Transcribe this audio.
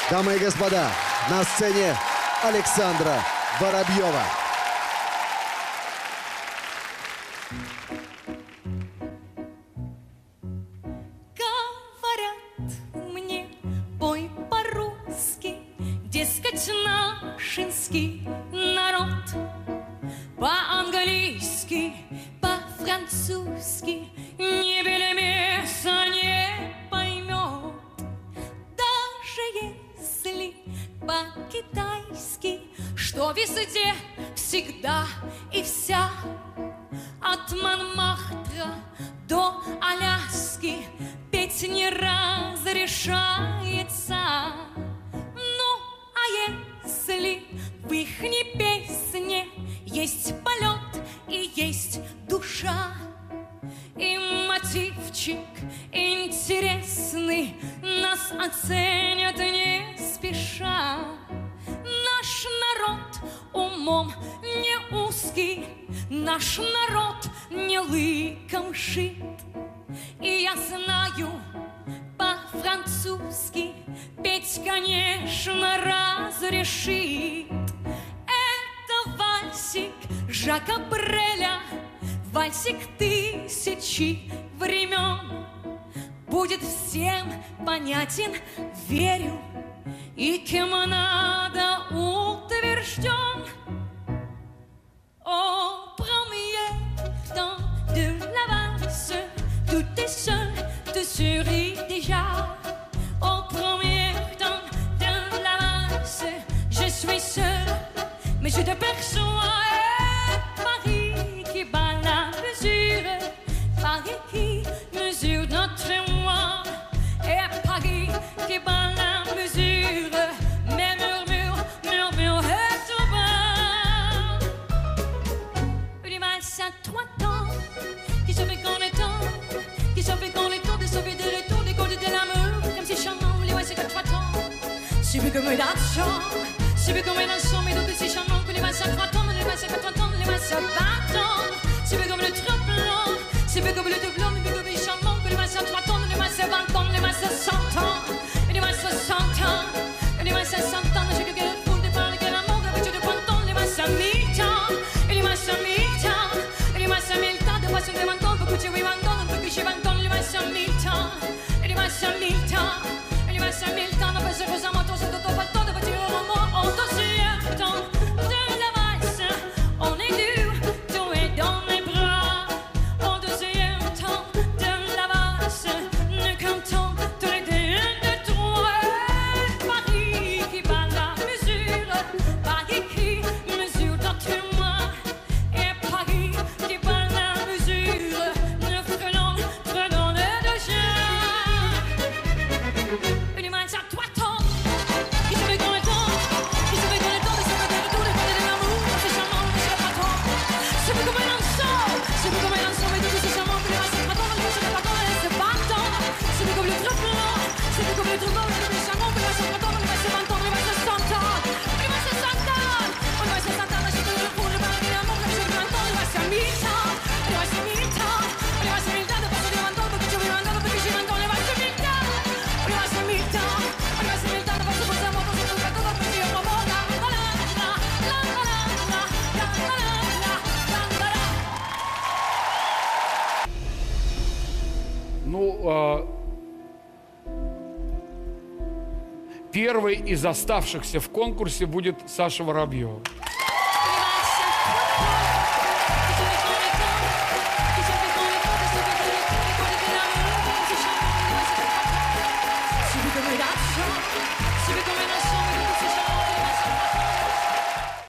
Дамы и господа, на сцене Александра Воробьева. Говорят мне, пой по-русски, дескать, нашинский народ. По-английски, по-французски ни белемеса не поймет. Даже если по-китайски, что везде, всегда и вся, от Монмартра до Аляски петь не разрешается. Ну, а если в ихней песне есть полет и есть душа, и мотивчик интересный, нас оценят не спеша. Наш народ умом не узкий, наш народ не лыком шит. И я знаю по-французски петь, конечно, разрешит. Это вальсик Жака Бреля, вальсик тысячи времен. Будет всем понятен, верю, и кем надо утвержден. Au premier temps de la valse, tout est seul, tout sourit déjà. Au premier temps de la valse, je suis seul, mais je t'aperçois. Paris qui bat la mesure, Paris qui mesure notre moi, et Paris qui bat la mesure, mais murmure, murmure et tout bas. Une valse à 3 temps, qui se fait qu'on est temps, qui se fait qu'on est temps de sauver de retour des côtes de l'amour, comme si charmant, les valses à 3 temps. Subi comme un dansant, subi comme un dansant, mais donc c'est charmant que les valses à 3 temps, les valses à 4 temps, les valses à 20 ans. Subi comme le tremblant, subi comme le doublon, mais comme les charmant que les valses à 3 temps, les valses à 20 ans, les valses à 100 ans, et les valses à 100 ans, et les valses à 100 ans, je suis quelqu'un pour de parler que l'amour, avec du printemps, les valses à 1000 ans, et les valses à 1000 ans, et les valses à 1000 ans, de façon de manquant, beaucoup de oui, manquant, un peu que j'ai 20 ans, les valses à 1000 ans, et les valses à 1000 ans, et les valses à 1000 ans, on peut se poser un manteau, c'est d'autant pas le temps de bâtir un roman, au deuxième temps de la valse, on est dû, tout est dans les bras, au deuxième temps de la valse, nous comptons tous les deux de trois. Paris qui bat la mesure, Paris qui mesure notre moi, et Paris qui bat la mesure, nous prenons le déjà. Une valse à 3 temps, qui se fait qu'on est temps, qui se fait qu'on est temps de se faire de retour des côtés de l'amour, c'est charmant, mais c'est pas temps. C'est plus comme un ensemble, c'est plus comme un ensemble, mais tout c'est charmant, que les valses à 3 temps, mais c'est pas temps, c'est pas temps. C'est plus comme le trop blanc, c'est plus comme le trop blanc, mais tout c'est charmant, que les valses à 3 temps, mais les valses à 20 ans, les valses à 100 ans, les valses à 100 ans, les valses à 100 ans, je te le pour le parler de l'amour, comme je le 20 ans, les valses à 1000 ans, les valses à 1000 ans, les valses à 1000 ans, de façon de 20 ans, parce que tu veux 20 ans, parce que j'ai 20 ans, les valses à 1000 ans, les valses à 1000 ans, les valses à 1000 ans, de façon de poser un manteau, c'est tout le temps, parce que j'ai un roman, la la la la la la la la la. Ну, первый из оставшихся в конкурсе будет Саша Воробьева.